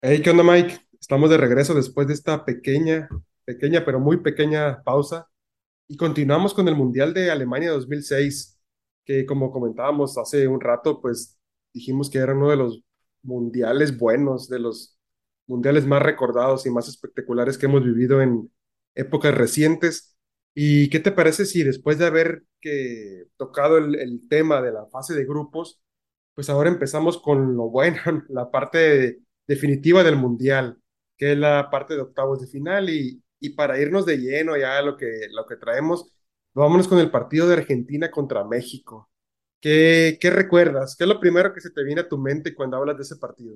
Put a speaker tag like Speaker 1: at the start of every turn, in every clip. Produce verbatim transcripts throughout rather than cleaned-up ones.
Speaker 1: Hey, ¿qué onda, Mike? Estamos de regreso después de esta pequeña, pequeña, pero muy pequeña pausa y continuamos con el Mundial de Alemania dos mil seis, que como comentábamos hace un rato, pues dijimos que era uno de los mundiales buenos, de los mundiales más recordados y más espectaculares que hemos vivido en épocas recientes. ¿Y qué te parece si después de haber que tocado el, el tema de la fase de grupos, pues ahora empezamos con lo bueno, la parte definitiva del Mundial, que es la parte de octavos de final y, y para irnos de lleno ya a lo que, lo que traemos, vámonos con el partido de Argentina contra México. ¿Qué, qué recuerdas? ¿Qué es lo primero que se te viene a tu mente cuando hablas de ese partido?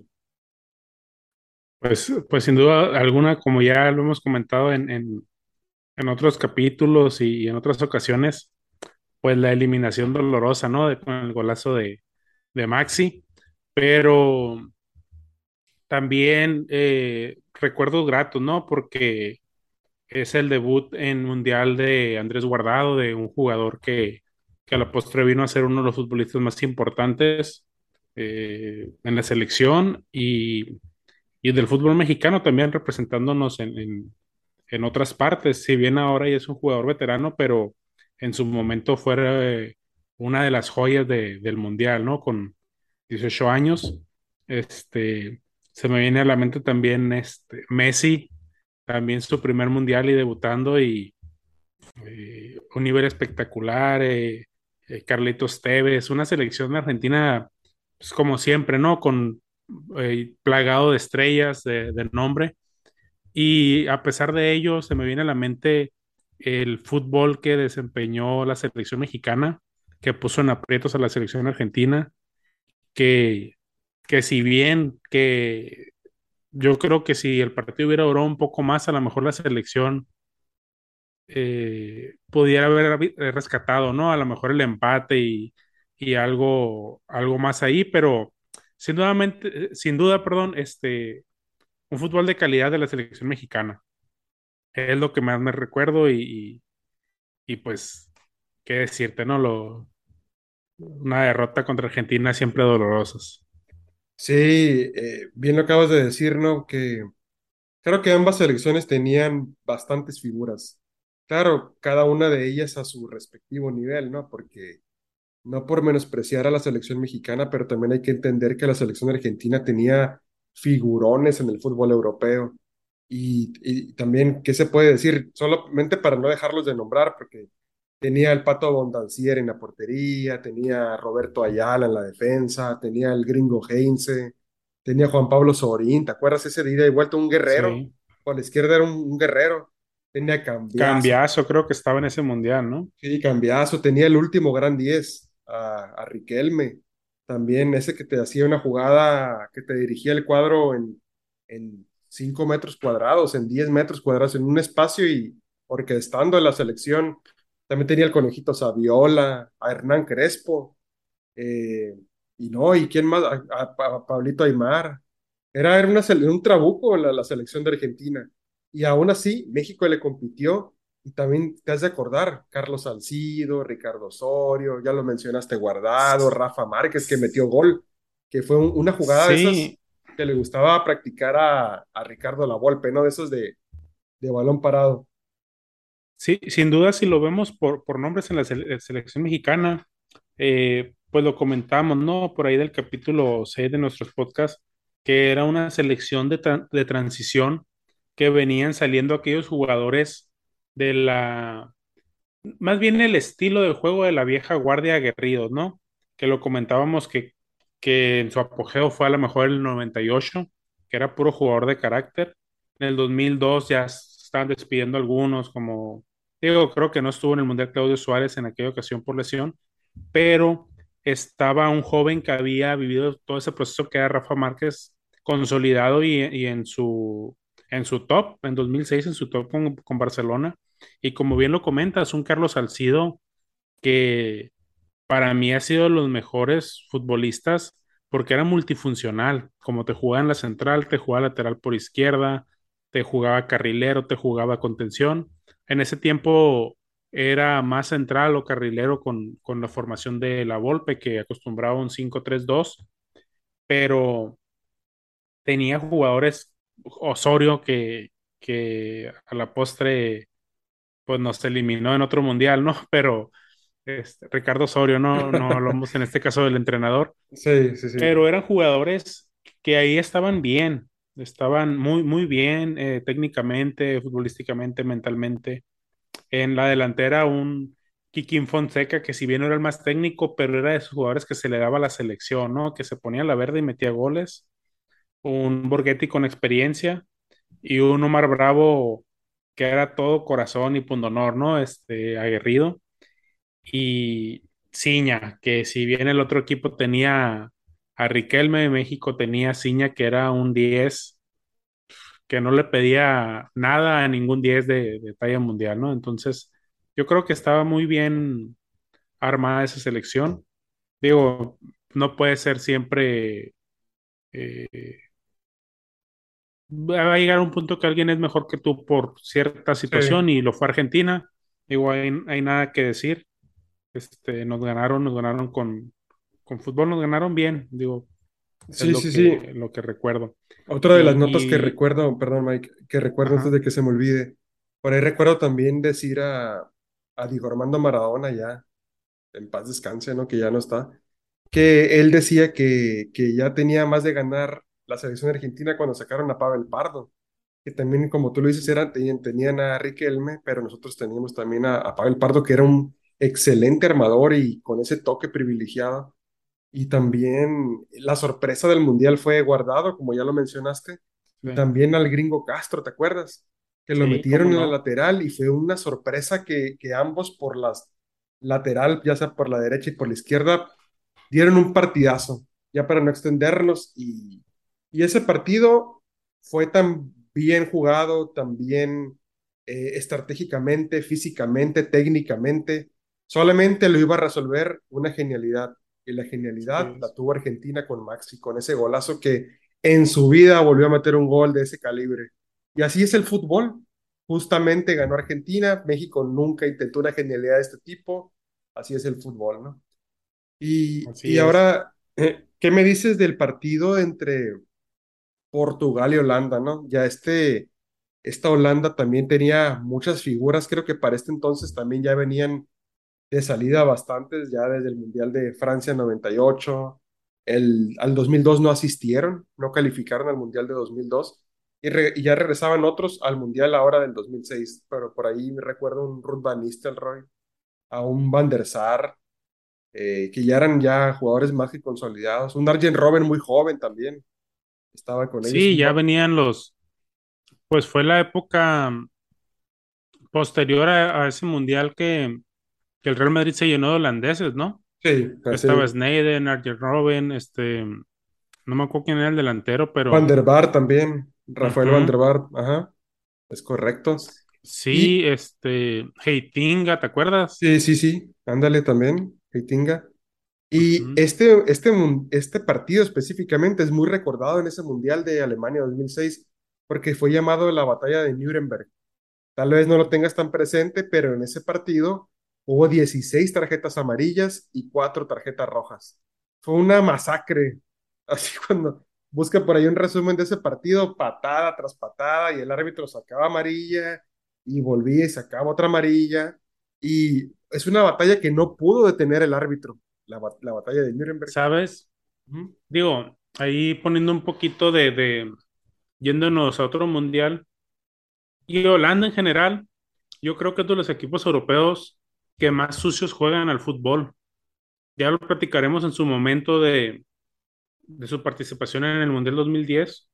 Speaker 2: Pues, pues sin duda alguna, como ya lo hemos comentado en, en, en otros capítulos y en otras ocasiones, pues la eliminación dolorosa, ¿no? De, con el golazo de, de Maxi, pero también eh, recuerdos gratos, ¿no? Porque es el debut en Mundial de Andrés Guardado, de un jugador que, que a la postre vino a ser uno de los futbolistas más importantes eh, en la selección y, y del fútbol mexicano también representándonos en, en en otras partes, si bien ahora ya es un jugador veterano, pero en su momento fue eh, una de las joyas de- del Mundial, ¿no? Con dieciocho años. Este, se me viene a la mente también este, Messi, también su primer Mundial y debutando y eh, un nivel espectacular. eh, eh, Carlitos Tevez, una selección de Argentina, pues, como siempre, ¿no? Con eh, plagado de estrellas de de nombre y a pesar de ello, se me viene a la mente el fútbol que desempeñó la selección mexicana, que puso en aprietos a la selección argentina, que, que si bien que yo creo que si el partido hubiera durado un poco más, a lo mejor la selección eh, pudiera haber rescatado, ¿no? A lo mejor el empate y, y algo, algo más ahí, pero sin duda, sin duda, perdón, este, un fútbol de calidad de la selección mexicana. Es lo que más me recuerdo y, y, y, pues, qué decirte, ¿no? Lo, una derrota contra Argentina siempre dolorosas.
Speaker 1: Sí, eh, bien lo acabas de decir, ¿no? Que creo que ambas selecciones tenían bastantes figuras. Claro, cada una de ellas a su respectivo nivel, ¿no? Porque no por menospreciar a la selección mexicana, pero también hay que entender que la selección argentina tenía figurones en el fútbol europeo. Y, y también, ¿qué se puede decir? Solamente para no dejarlos de nombrar, porque tenía el Pato Bondancier en la portería, tenía a Roberto Ayala en la defensa, tenía el gringo Heinze, tenía a Juan Pablo Sorín, ¿te acuerdas ese de ida y vuelta? Un guerrero,
Speaker 2: Sí.
Speaker 1: por la izquierda era un, un guerrero, tenía Cambiaso.
Speaker 2: Cambiazo creo que estaba en ese mundial, ¿no?
Speaker 1: Sí, cambiazo. Tenía el último gran diez a, a Riquelme. También ese que te hacía una jugada que te dirigía el cuadro en, en cinco metros cuadrados, en diez metros cuadrados, en un espacio y orquestando la selección. También tenía el conejito Saviola, a Hernán Crespo. eh, y no, ¿y quién más? A, a- a Pablito Aymar. Era, era una, sele- un trabuco la, la selección de Argentina. Y aún así, México le compitió. Y también te has de acordar, Carlos Salcido, Ricardo Osorio, ya lo mencionaste, Guardado, Rafa Márquez, que metió gol, que fue un- una jugada de esas
Speaker 2: Sí,
Speaker 1: que le gustaba practicar a, a Ricardo Lavolpe, ¿no? De esos de, de balón parado.
Speaker 2: sí, sin duda si lo vemos por, por nombres en la sele- selección mexicana, eh, pues lo comentamos, ¿no? Por ahí del capítulo seis de nuestros podcasts, que era una selección de, tran- de transición que venían saliendo aquellos jugadores de la más bien el estilo del juego de la vieja guardia aguerridos, ¿no? Que lo comentábamos que, que en su apogeo fue a lo mejor el noventa y ocho, que era puro jugador de carácter. En el dos mil dos ya se estaban despidiendo algunos, como, digo, creo que no estuvo en el Mundial Claudio Suárez en aquella ocasión por lesión, pero estaba un joven que había vivido todo ese proceso que era Rafa Márquez consolidado y, y en su, en su top, en dos mil seis en su top con, con Barcelona y como bien lo comentas, un Carlos Salcido que para mí ha sido de los mejores futbolistas porque era multifuncional, como te jugaba en la central, te jugaba lateral por izquierda, te jugaba carrilero, te jugaba contención. En ese tiempo era más central o carrilero con, con la formación de la Volpe que acostumbraba un cinco tres dos, pero tenía jugadores, Osorio, que, que a la postre pues nos eliminó en otro mundial, ¿no? Pero este, Ricardo Osorio, no, no hablamos en este caso del entrenador,
Speaker 1: Sí, sí, sí.
Speaker 2: pero eran jugadores que ahí estaban bien, estaban muy, muy bien eh, técnicamente, futbolísticamente, mentalmente. En la delantera un Kikín Fonseca, que si bien no era el más técnico, pero era de esos jugadores que se le daba a la selección, ¿no? Que se ponía a la verde y metía goles. Un Borghetti con experiencia y un Omar Bravo que era todo corazón y pundonor, ¿no? Este, aguerrido. Y Ciña, que si bien el otro equipo tenía a Riquelme de México, tenía a Ciña, que era un diez que no le pedía nada a ningún diez de, de talla mundial, ¿no? Entonces, yo creo que estaba muy bien armada esa selección. Digo, no puede ser siempre, eh, va a llegar un punto que alguien es mejor que tú por cierta
Speaker 1: Sí,
Speaker 2: situación y lo fue Argentina. Digo, hay, hay nada que decir. Este, nos ganaron, nos ganaron con, con fútbol, nos ganaron bien, digo, es
Speaker 1: sí,
Speaker 2: lo
Speaker 1: sí, sí.
Speaker 2: que, lo que recuerdo.
Speaker 1: Otra de las notas que
Speaker 2: Y, y
Speaker 1: recuerdo, perdón, Mike, que recuerdo antes
Speaker 2: ajá,
Speaker 1: de que se me olvide, por ahí recuerdo también decir a, a Diego Armando Maradona, ya en paz descanse, ¿no? Que ya no está, que él decía que, que ya tenía más de ganar la selección argentina cuando sacaron a Pavel Pardo, que también, como tú lo dices, eran, tenían, tenían a Riquelme, pero nosotros teníamos también a, a Pavel Pardo, que era un excelente armador y con ese toque privilegiado. Y también la sorpresa del Mundial fue Guardado, como ya lo mencionaste, y
Speaker 2: sí,
Speaker 1: también al Gringo Castro, ¿te acuerdas? Que lo
Speaker 2: sí, cómo
Speaker 1: metieron en la
Speaker 2: no,
Speaker 1: lateral y fue una sorpresa que, que ambos por las lateral, ya sea por la derecha y por la izquierda, dieron un partidazo, ya para no extendernos. Y, y ese partido fue tan bien jugado, tan bien eh, estratégicamente, físicamente, técnicamente. Solamente lo iba a resolver una genialidad. Y la genialidad
Speaker 2: sí,
Speaker 1: la tuvo Argentina con Maxi, con ese golazo que en su vida volvió a meter un gol de ese calibre. Y así es el fútbol. Justamente ganó Argentina, México nunca intentó una genialidad de este tipo. Así es el fútbol, ¿no? Y,
Speaker 2: así
Speaker 1: y
Speaker 2: es.
Speaker 1: ahora, eh, ¿qué me dices del partido entre Portugal y Holanda, ¿no? Ya este, esta Holanda también tenía muchas figuras, creo que para este entonces también ya venían de salida bastantes, ya desde el Mundial de Francia noventa y ocho, el, al dos mil dos no asistieron, no calificaron al Mundial de dos mil dos y, re- y ya regresaban otros al Mundial ahora del dos mil seis, pero por ahí me recuerdo un Ruud van Nistelrooy, a un Van der Sar, eh, que ya eran ya jugadores más que consolidados, un Arjen Robben muy joven también, estaba con ellos,
Speaker 2: Sí,
Speaker 1: un
Speaker 2: ya
Speaker 1: Ba-
Speaker 2: venían los, pues fue la época posterior a, a ese mundial que, que el Real Madrid se llenó de holandeses, ¿no?
Speaker 1: sí,
Speaker 2: Que
Speaker 1: así,
Speaker 2: estaba Sneijden, Arjen Robben, este, no me acuerdo quién era el delantero,
Speaker 1: Van
Speaker 2: pero
Speaker 1: der Vaart también, Rafael Van der
Speaker 2: ujú.
Speaker 1: Vaart, ajá, es correcto.
Speaker 2: Sí,
Speaker 1: Y
Speaker 2: este, Heitinga, ¿te acuerdas?
Speaker 1: sí, sí, sí, ándale también, Heitinga. Y
Speaker 2: Ujú.
Speaker 1: este, este, mun- este partido específicamente es muy recordado en ese Mundial de Alemania dos mil seis porque fue llamado la batalla de Nuremberg. Tal vez no lo tengas tan presente, pero en ese partido hubo dieciséis tarjetas amarillas y cuatro tarjetas rojas. Fue una masacre. Así cuando busca por ahí un resumen de ese partido, patada tras patada, y el árbitro sacaba amarilla y volvía y sacaba otra amarilla. Y es una batalla que no pudo detener el árbitro, la, ba- la batalla de Nuremberg.
Speaker 2: ¿Sabes?
Speaker 1: Ujú.
Speaker 2: Digo, ahí poniendo un poquito de, de, yéndonos a otro mundial, y Holanda en general, yo creo que es de los equipos europeos que más sucios juegan al fútbol. Ya lo platicaremos en su momento de, de su participación en el Mundial dos mil diez,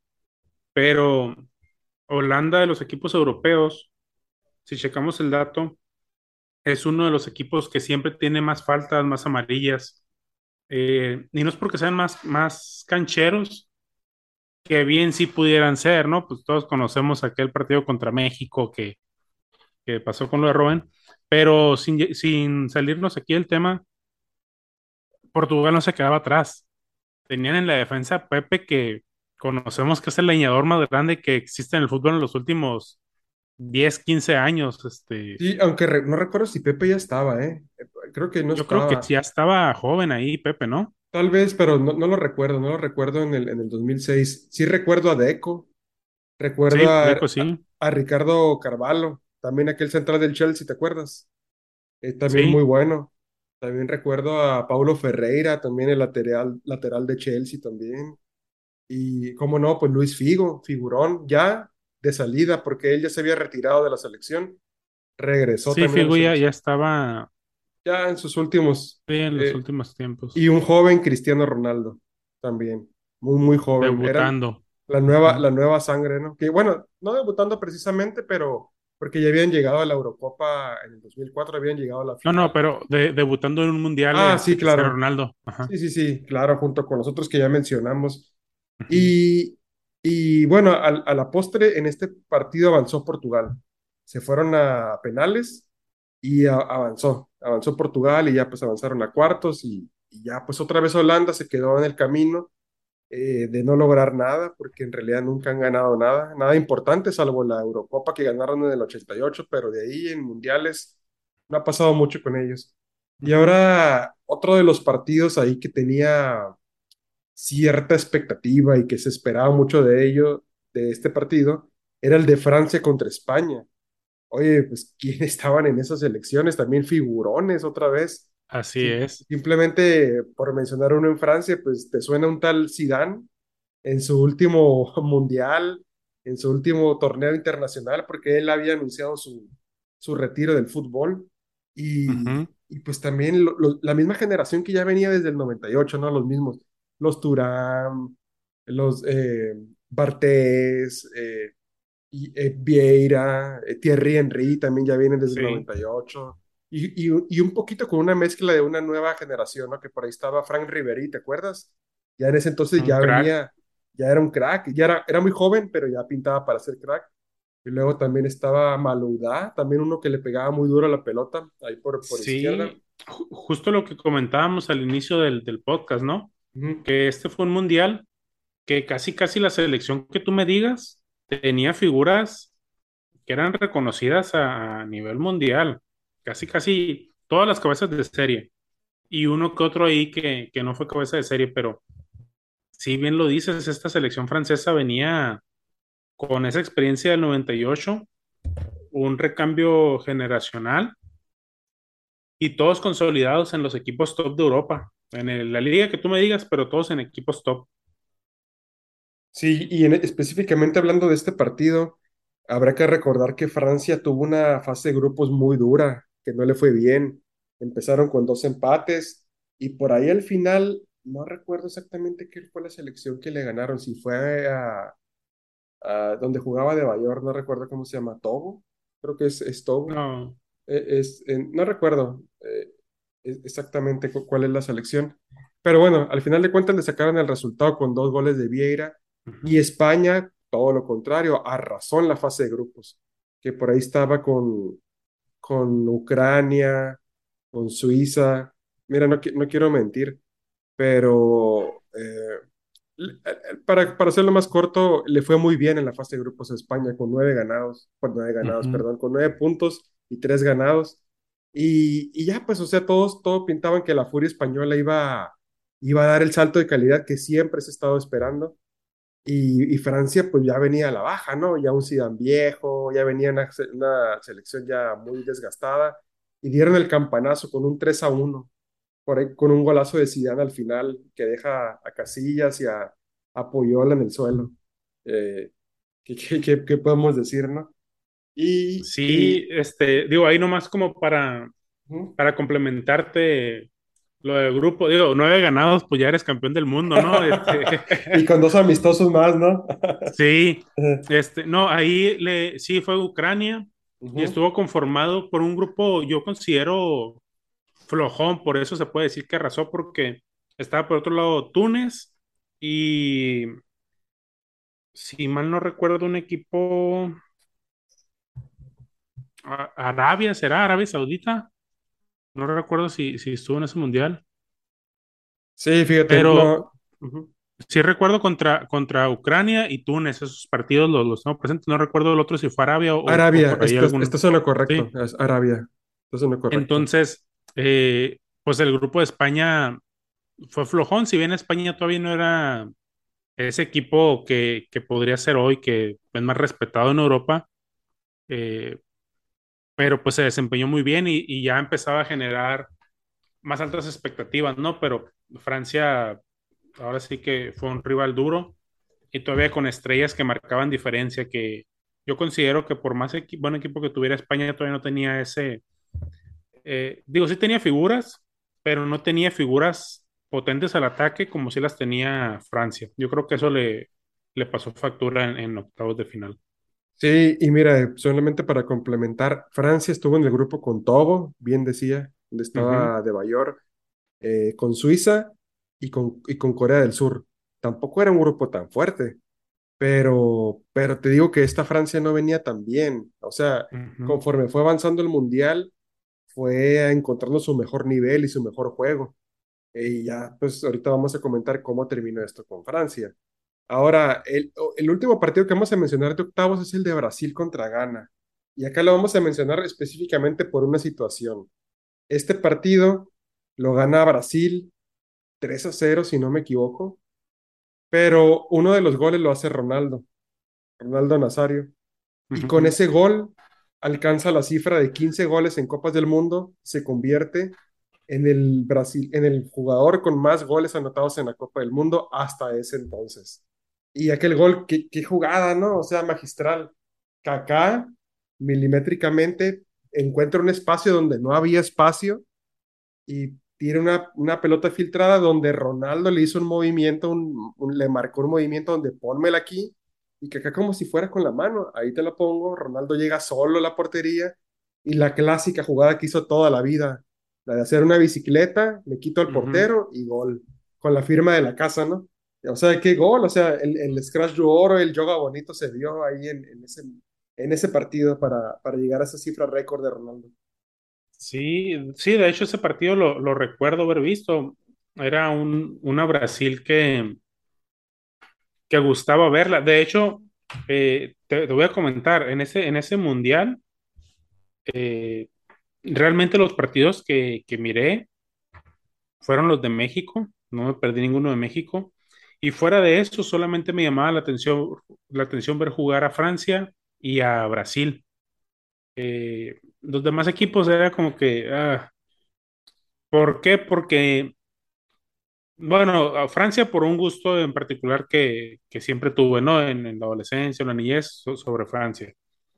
Speaker 2: pero Holanda de los equipos europeos, si checamos el dato, es uno de los equipos que siempre tiene más faltas, más amarillas. Eh, y no es porque sean más, más cancheros, que bien sí pudieran ser, ¿no? Pues todos conocemos aquel partido contra México que, que pasó con lo de Robben, pero sin, sin salirnos aquí del tema, Portugal no se quedaba atrás. Tenían en la defensa a Pepe, que conocemos que es el leñador más grande que existe en el fútbol en los últimos diez quince años. Este,
Speaker 1: Sí, aunque re- no recuerdo si Pepe ya estaba, ¿eh? Creo que no
Speaker 2: yo creo que
Speaker 1: estaba.
Speaker 2: ya estaba joven ahí, Pepe, ¿no?
Speaker 1: Tal vez, pero no, no lo recuerdo, no lo recuerdo en el, en el dos mil seis. Sí recuerdo a Deco, recuerdo
Speaker 2: Sí,
Speaker 1: a,
Speaker 2: Deco,
Speaker 1: a,
Speaker 2: sí,
Speaker 1: a Ricardo Carvalho, también aquel central del Chelsea, ¿te acuerdas? Eh, también muy
Speaker 2: sí.
Speaker 1: bueno. También recuerdo a Paulo Ferreira, también el lateral, lateral de Chelsea también. Y cómo no, pues Luis Figo, figurón, ya de salida, porque él ya se había retirado de la selección, regresó
Speaker 2: Sí,
Speaker 1: también a la
Speaker 2: Figo ya, ya
Speaker 1: selección,
Speaker 2: estaba
Speaker 1: ya en sus últimos.
Speaker 2: sí, en los
Speaker 1: eh,
Speaker 2: últimos tiempos,
Speaker 1: y un joven Cristiano Ronaldo también, muy, muy joven. Eran
Speaker 2: debutando.
Speaker 1: la nueva,
Speaker 2: Ujú.
Speaker 1: la nueva sangre, ¿no? Que bueno, no debutando precisamente, pero porque ya habían llegado a la Eurocopa en el dos mil cuatro, habían llegado a la
Speaker 2: No, no,
Speaker 1: final.
Speaker 2: pero de- debutando en un mundial,
Speaker 1: Ah, sí,
Speaker 2: este Cristiano
Speaker 1: claro.
Speaker 2: Ronaldo. Ajá.
Speaker 1: Sí, sí, sí, claro, junto con los otros que ya mencionamos.
Speaker 2: Ujú.
Speaker 1: Y, y bueno, al- a, la postre, en este partido avanzó Portugal. Se fueron a penales y a- avanzó. Avanzó Portugal y ya pues avanzaron a cuartos y, y ya pues otra vez Holanda se quedó en el camino eh, de no lograr nada, porque en realidad nunca han ganado nada, nada importante, salvo la Eurocopa que ganaron en el ochenta y ocho, pero de ahí en mundiales no ha pasado mucho con ellos. Y
Speaker 2: Ujú.
Speaker 1: ahora otro de los partidos ahí que tenía cierta expectativa y que se esperaba mucho de ello, de este partido, era el de Francia contra España. Oye, pues, ¿quiénes estaban en esas elecciones? También figurones otra vez.
Speaker 2: Así
Speaker 1: Sim-
Speaker 2: es.
Speaker 1: simplemente por mencionar uno en Francia, pues te suena un tal Zidane en su último mundial, en su último torneo internacional, porque él había anunciado su, su retiro del fútbol. Y,
Speaker 2: Ujú.
Speaker 1: y pues también lo- lo- la misma generación que ya venía desde el noventa y ocho, ¿no? Los mismos, los Turán, los eh, Bartés, eh, y, eh, Vieira, eh, Thierry Henry también ya vienen desde el
Speaker 2: Sí,
Speaker 1: noventa y ocho. Y, y, y un poquito con una mezcla de una nueva generación, ¿no? Que por ahí estaba Frank Riveri, ¿te acuerdas? Ya en ese entonces
Speaker 2: un
Speaker 1: ya
Speaker 2: crack.
Speaker 1: venía, ya era un crack, ya era, era muy joven, pero ya pintaba para ser crack. Y luego también estaba Malouda, también uno que le pegaba muy duro a la pelota, ahí por, por izquierda.
Speaker 2: Sí, ju- justo lo que comentábamos al inicio del, del podcast, ¿no?
Speaker 1: Ujú.
Speaker 2: Que este fue un mundial que casi, casi la selección que tú me digas tenía figuras que eran reconocidas a, a nivel mundial. Casi, casi todas las cabezas de serie. Y uno que otro ahí que, que no fue cabeza de serie, pero si bien lo dices, esta selección francesa venía con esa experiencia del noventa y ocho, un recambio generacional y todos consolidados en los equipos top de Europa. En el- la liga que tú me digas, pero todos en equipos top.
Speaker 1: Sí, y en- específicamente hablando de este partido, habrá que recordar que Francia tuvo una fase de grupos muy dura, que no le fue bien. Empezaron con dos empates y por ahí al final, no recuerdo exactamente qué fue la selección que le ganaron, si fue a, a donde jugaba de Bayor, no recuerdo cómo se llama, Togo, creo que es, es Togo.
Speaker 2: No.
Speaker 1: Eh, es, eh, no recuerdo eh, es- exactamente cu- cuál es la selección, pero bueno, al final de cuentas le sacaron el resultado con dos goles de Vieira y
Speaker 2: Ujú.
Speaker 1: España, todo lo contrario, arrasó en la fase de grupos, que por ahí estaba con, con Ucrania, con Suiza. Mira, no, qui- no quiero mentir, pero eh, l- eh, para, para hacerlo más corto, le fue muy bien en la fase de grupos a España, con nueve ganados, con nueve ganados,
Speaker 2: Ujú.
Speaker 1: perdón, con nueve puntos y tres ganados. Y, y ya, pues, o sea, todos, todos pintaban que la Furia Española iba, iba a dar el salto de calidad que siempre se ha estado esperando. Y, y Francia, pues, ya venía a la baja, ¿no? Ya un Zidane viejo, ya venía una, se- una selección ya muy desgastada. Y dieron el campanazo con un tres a uno por ahí con un golazo de Zidane al final que deja a Casillas y a, a Puyol en el suelo. Eh, ¿qué, qué, qué- qué podemos decir, no? Y,
Speaker 2: Sí,
Speaker 1: y,
Speaker 2: este, digo, ahí nomás como para,
Speaker 1: ujú.
Speaker 2: para complementarte lo del grupo, digo, nueve ganados, pues ya eres campeón del mundo, ¿no? Este,
Speaker 1: Y con dos amistosos más, ¿no?
Speaker 2: sí, este, no, ahí le, sí fue Ucrania y
Speaker 1: Ujú.
Speaker 2: estuvo conformado por un grupo, yo considero flojón, por eso se puede decir que arrasó, porque estaba por otro lado Túnez y, si mal no recuerdo, un equipo, a- Arabia, ¿será? Arabia Saudita, no recuerdo si, si estuvo en ese mundial,
Speaker 1: Sí, fíjate,
Speaker 2: pero
Speaker 1: no. Ujú.
Speaker 2: sí recuerdo contra, contra Ucrania y Túnez, esos partidos los, los tengo presentes, no recuerdo el otro si fue Arabia o, o
Speaker 1: Arabia,
Speaker 2: por ahí
Speaker 1: estás,
Speaker 2: algún,
Speaker 1: estás en lo correcto,
Speaker 2: sí.
Speaker 1: es Arabia, estás en lo correcto.
Speaker 2: Entonces, eh, pues el grupo de España fue flojón, si bien España todavía no era ese equipo que, que podría ser hoy, que es más respetado en Europa, eh, pero pues se desempeñó muy bien y, y ya empezaba a generar más altas expectativas, ¿no? Pero Francia ahora sí que fue un rival duro y todavía con estrellas que marcaban diferencia, que yo considero que por más equi- buen equipo que tuviera España todavía no tenía ese, eh, digo, sí tenía figuras, pero no tenía figuras potentes al ataque como sí las tenía Francia. Yo creo que eso le, le pasó factura en, en octavos de final.
Speaker 1: Sí, y mira, solamente para complementar, Francia estuvo en el grupo con Togo, bien decía, donde
Speaker 2: Ujú,
Speaker 1: estaba De Bayor, eh, con Suiza y con, y con Corea del Sur. Tampoco era un grupo tan fuerte, pero, pero te digo que esta Francia no venía tan bien. O sea,
Speaker 2: ujú.
Speaker 1: conforme fue avanzando el Mundial, fue encontrando su mejor nivel y su mejor juego. Y ya, pues ahorita vamos a comentar cómo terminó esto con Francia. Ahora, el, el último partido que vamos a mencionar de octavos es el de Brasil contra Ghana. Y acá lo vamos a mencionar específicamente por una situación. Este partido lo gana Brasil tres a cero, si no me equivoco, pero uno de los goles lo hace Ronaldo, Ronaldo Nazario. Y con
Speaker 2: Ujú.
Speaker 1: ese gol alcanza la cifra de quince goles en Copas del Mundo, se convierte en el Brasil, en el jugador con más goles anotados en la Copa del Mundo hasta ese entonces. Y aquel gol, qué, qué jugada, ¿no? O sea, magistral. Kaká, milimétricamente, encuentra un espacio donde no había espacio y tira una, una pelota filtrada donde Ronaldo le hizo un movimiento, un, un- le marcó un movimiento donde pónmela aquí y que acá como si fuera con la mano, ahí te la pongo, Ronaldo llega solo a la portería y la clásica jugada que hizo toda la vida, la de hacer una bicicleta, le quito al
Speaker 2: Ujú.
Speaker 1: portero y gol, con la firma de la casa, ¿no? O sea, qué gol, o sea, el, el Scratch de Oro, el yoga bonito se dio ahí en, en ese, en ese partido para, para llegar a esa cifra récord de Ronaldo.
Speaker 2: Sí, sí, de hecho ese partido lo, lo recuerdo haber visto. Era un, una Brasil que, que gustaba verla. De hecho, eh, te, te voy a comentar, en ese, en ese mundial, eh, realmente los partidos que, que miré fueron los de México, no me perdí ninguno de México. Y fuera de eso, solamente me llamaba la atención, la atención ver jugar a Francia y a Brasil. Eh, los demás equipos era como que, ah, ¿por qué? Porque, bueno, a Francia por un gusto en particular que, que siempre tuve, ¿no? En, en la adolescencia, en la niñez, so- sobre Francia.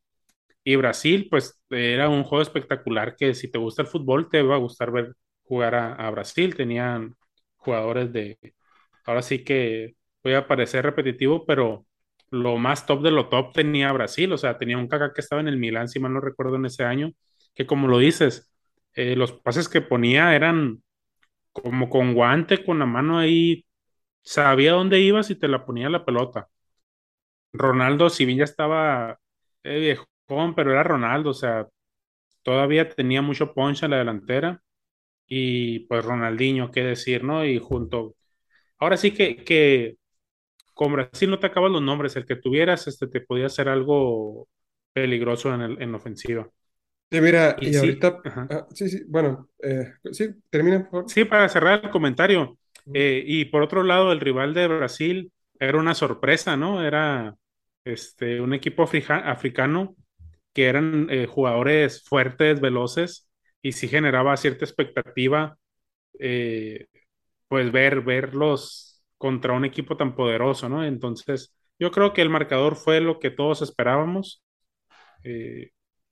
Speaker 2: Y Brasil, pues era un juego espectacular que si te gusta el fútbol, te va a gustar ver jugar a, a Brasil. Tenían jugadores de, ahora sí que voy a parecer repetitivo, pero lo más top de lo top tenía Brasil. O sea, tenía un Kaká que estaba en el Milán, si mal no recuerdo, en ese año, que como lo dices, eh, los pases que ponía eran como con guante, con la mano ahí, sabía dónde ibas y te la ponía la pelota. Ronaldo, si bien ya estaba eh, viejón, pero era Ronaldo, o sea, todavía tenía mucho punch en la delantera y pues Ronaldinho, qué decir, ¿no? Y junto, ahora sí que, que con Brasil no te acabas los nombres, el que tuvieras, este, te podía hacer algo peligroso en, el, en ofensiva.
Speaker 1: Sí, mira,
Speaker 2: Y
Speaker 1: y
Speaker 2: sí,
Speaker 1: ahorita,
Speaker 2: ajá.
Speaker 1: ah, sí, sí, bueno, eh, sí, termina, por favor.
Speaker 2: Sí, para cerrar el comentario,
Speaker 1: Ujú.
Speaker 2: eh, y por otro lado, el rival de Brasil era una sorpresa, ¿no? Era este, un equipo afrija- africano que eran eh, jugadores fuertes, veloces, y sí generaba cierta expectativa, eh, pues ver, verlos contra un equipo tan poderoso, ¿no? Entonces, yo creo que el marcador fue lo que todos esperábamos, eh,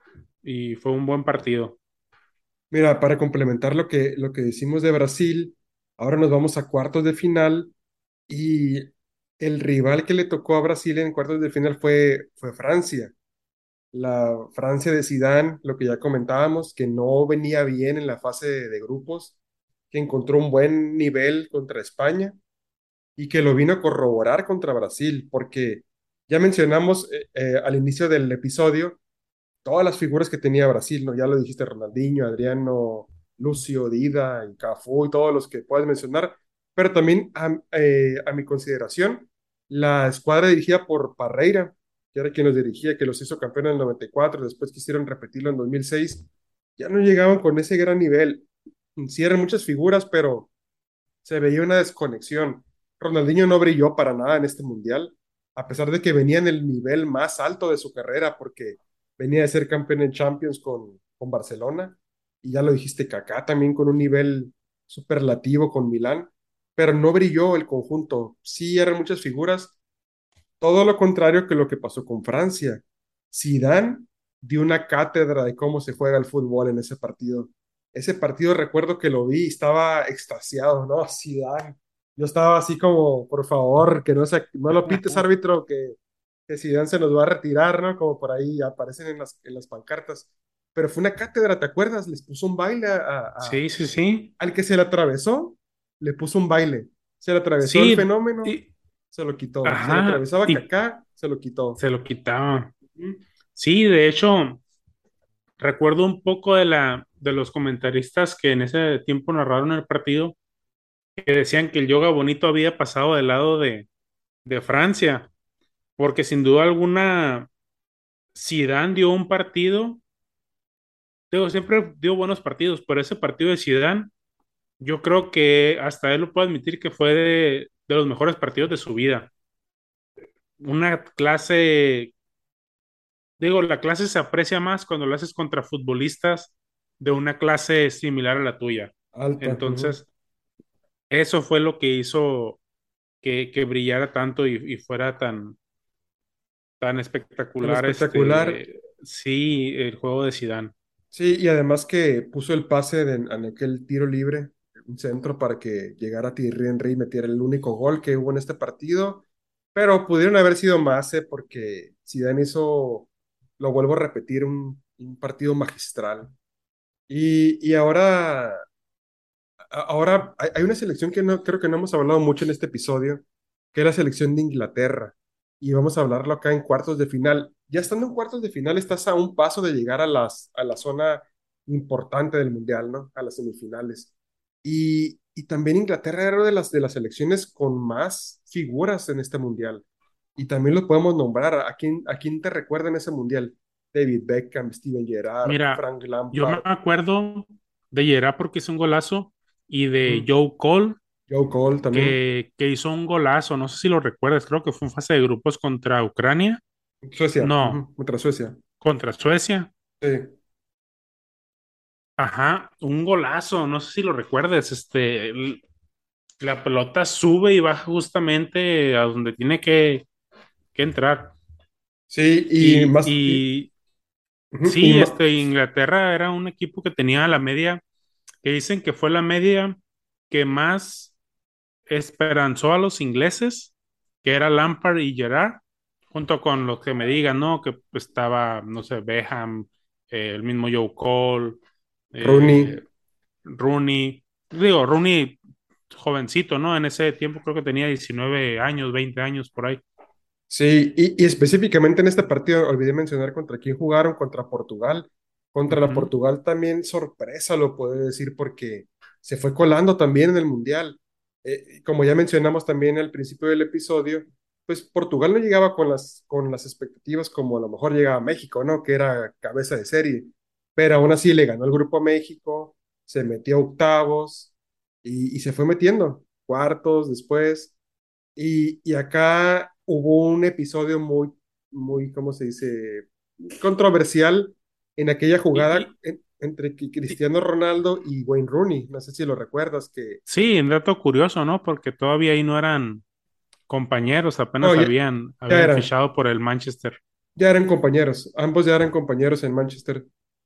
Speaker 2: y fue un buen partido.
Speaker 1: Mira, para complementar lo que, lo que decimos de Brasil, ahora nos vamos a cuartos de final y el rival que le tocó a Brasil en cuartos de final fue, fue Francia. La Francia de Zidane, lo que ya comentábamos, que no venía bien en la fase de, de grupos, que encontró un buen nivel contra España y que lo vino a corroborar contra Brasil, porque ya mencionamos eh, eh, al inicio del episodio todas las figuras que tenía Brasil, ¿no? Ya lo dijiste, Ronaldinho, Adriano, Lucio, Dida, y Cafú y todos los que puedes mencionar, pero también a, eh, a mi consideración, la escuadra dirigida por Parreira, que era quien los dirigía, que los hizo campeón en el noventa y cuatro, después quisieron repetirlo en dos mil seis, ya no llegaban con ese gran nivel. Sí eran muchas figuras, pero Se veía una desconexión. Ronaldinho no brilló para nada en este mundial, a pesar de que venía en el nivel más alto de su carrera, porque venía de ser campeón en Champions con, con Barcelona, y ya lo dijiste, Kaká también con un nivel superlativo con Milán, pero no brilló el conjunto. Sí eran muchas figuras, todo lo contrario que lo que pasó con Francia. Zidane dio una cátedra de cómo se juega el fútbol en ese partido. Ese partido recuerdo que lo vi y estaba extasiado, ¿no? Zidane. Yo estaba así como, por favor, que no, se, no lo pites, árbitro, que, que Zidane se nos va a retirar, ¿no? Como por ahí aparecen en las, en las pancartas. Pero fue una cátedra, ¿te acuerdas? Les puso un baile a, a-
Speaker 2: Sí, sí, sí.
Speaker 1: al que se le atravesó, le puso un baile. Se le atravesó el
Speaker 2: Sí,
Speaker 1: fenómeno,
Speaker 2: y-
Speaker 1: se lo quitó. Se le
Speaker 2: ajá,
Speaker 1: atravesaba
Speaker 2: y
Speaker 1: Kaká, se lo quitó.
Speaker 2: se lo quitaba.
Speaker 1: Ujú.
Speaker 2: Sí, de hecho, recuerdo un poco de la, de los comentaristas que en ese tiempo narraron el partido, que decían que el yoga bonito había pasado del lado de, de Francia, porque sin duda alguna, Zidane dio un partido, digo, siempre dio buenos partidos, pero ese partido de Zidane, yo creo que hasta él lo puede admitir que fue de, de los mejores partidos de su vida. Una clase, digo, la clase se aprecia más cuando lo haces contra futbolistas de una clase similar a la tuya.
Speaker 1: Alta. Ujú.
Speaker 2: Entonces, eso fue lo que hizo que, que brillara tanto y, y fuera tan, tan
Speaker 1: Tan
Speaker 2: espectacular
Speaker 1: espectacular.
Speaker 2: este, sí, el juego de Zidane.
Speaker 1: Sí, y además que puso el pase de, en aquel tiro libre, un centro para que llegara Thierry Henry y metiera el único gol que hubo en este partido. Pero pudieron haber sido más, ¿eh? Porque Zidane hizo, lo vuelvo a repetir, un, un partido magistral. Y, y ahora a- Ahora hay, hay una selección que no creo que no hemos hablado mucho en este episodio, que es la selección de Inglaterra. Y vamos a hablarlo acá en cuartos de final. Ya estando en cuartos de final, estás a un paso de llegar a las, a la zona importante del Mundial, ¿no? A las semifinales. Y, y también Inglaterra era una de las, de las selecciones con más figuras en este Mundial. Y también lo podemos nombrar. ¿A quién, a quién te recuerda en ese Mundial? David Beckham, Steven Gerrard,
Speaker 2: Mira,
Speaker 1: Frank
Speaker 2: yo me
Speaker 1: Lampard,
Speaker 2: acuerdo de Gerard porque hizo un golazo y de
Speaker 1: ujú,
Speaker 2: Joe Cole
Speaker 1: Joe Cole también.
Speaker 2: que, que hizo un golazo, no sé si lo recuerdas, creo que fue en fase de grupos contra Ucrania,
Speaker 1: Suecia,
Speaker 2: no,
Speaker 1: ujú, contra Suecia.
Speaker 2: contra Suecia.
Speaker 1: Sí,
Speaker 2: Ajá, un golazo, no sé si lo recuerdas, este, l- la pelota sube y baja justamente a donde tiene que, que entrar.
Speaker 1: sí, y
Speaker 2: Y,
Speaker 1: más, y,
Speaker 2: y
Speaker 1: ujú, y
Speaker 2: sí,
Speaker 1: ma-
Speaker 2: este, Inglaterra era un equipo que tenía la media, que dicen que fue la media que más esperanzó a los ingleses, que era Lampard y Gerrard, junto con los que me digan, ¿no? Que estaba, no sé, Beckham, eh, el mismo Joe Cole, eh,
Speaker 1: Rooney.
Speaker 2: Rooney. Digo, Rooney, jovencito, ¿no? En ese tiempo creo que tenía diecinueve años, veinte años por ahí.
Speaker 1: Sí, y, y específicamente en este partido, olvidé mencionar contra quién jugaron, contra Portugal. Contra la
Speaker 2: Ujú.
Speaker 1: Portugal también sorpresa, lo puedo decir, porque se fue colando también en el Mundial. Eh, como ya mencionamos también al principio del episodio, pues Portugal no llegaba con las, con las expectativas como a lo mejor llegaba México, ¿no? Que era cabeza de serie. Pero aún así le ganó el grupo a México, se metió a octavos y, y se fue metiendo, cuartos después. Y, y acá hubo un episodio muy, muy, ¿cómo se dice? Controversial en aquella
Speaker 2: Y,
Speaker 1: jugada
Speaker 2: y-
Speaker 1: en- entre que
Speaker 2: y-
Speaker 1: Cristiano Ronaldo y Wayne Rooney. No sé si lo recuerdas, que
Speaker 2: sí, un dato curioso, ¿no? Porque todavía ahí no eran compañeros,
Speaker 1: no,
Speaker 2: apenas
Speaker 1: ya,
Speaker 2: habían,
Speaker 1: ya
Speaker 2: habían
Speaker 1: eran,
Speaker 2: fichado por el Manchester.
Speaker 1: ya eran compañeros. Ambos ya eran compañeros en Manchester,